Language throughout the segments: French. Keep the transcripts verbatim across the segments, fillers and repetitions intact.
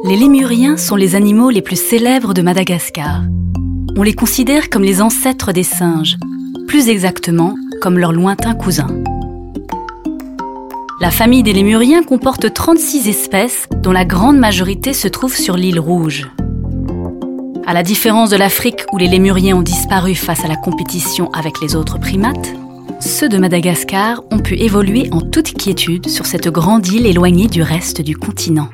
Les lémuriens sont les animaux les plus célèbres de Madagascar. On les considère comme les ancêtres des singes, plus exactement comme leurs lointains cousins. La famille des lémuriens comporte trente-six espèces, dont la grande majorité se trouve sur l'île Rouge. À la différence de l'Afrique où les lémuriens ont disparu face à la compétition avec les autres primates, ceux de Madagascar ont pu évoluer en toute quiétude sur cette grande île éloignée du reste du continent.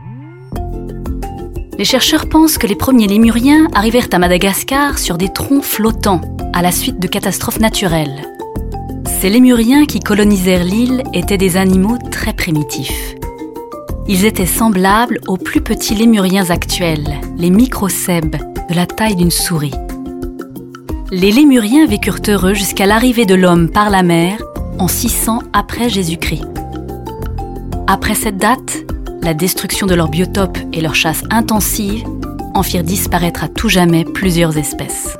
Les chercheurs pensent que les premiers lémuriens arrivèrent à Madagascar sur des troncs flottants, à la suite de catastrophes naturelles. Ces lémuriens qui colonisèrent l'île étaient des animaux très primitifs. Ils étaient semblables aux plus petits lémuriens actuels, les microcèbes, de la taille d'une souris. Les lémuriens vécurent heureux jusqu'à l'arrivée de l'homme par la mer en six cents après Jésus-Christ. Après cette date, la destruction de leur biotope et leur chasse intensive en firent disparaître à tout jamais plusieurs espèces.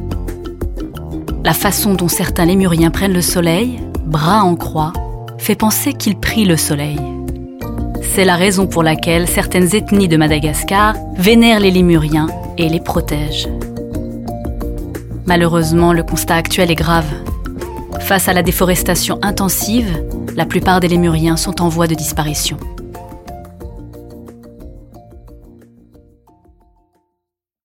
La façon dont certains lémuriens prennent le soleil, bras en croix, fait penser qu'ils prient le soleil. C'est la raison pour laquelle certaines ethnies de Madagascar vénèrent les lémuriens et les protègent. Malheureusement, le constat actuel est grave. Face à la déforestation intensive, la plupart des lémuriens sont en voie de disparition.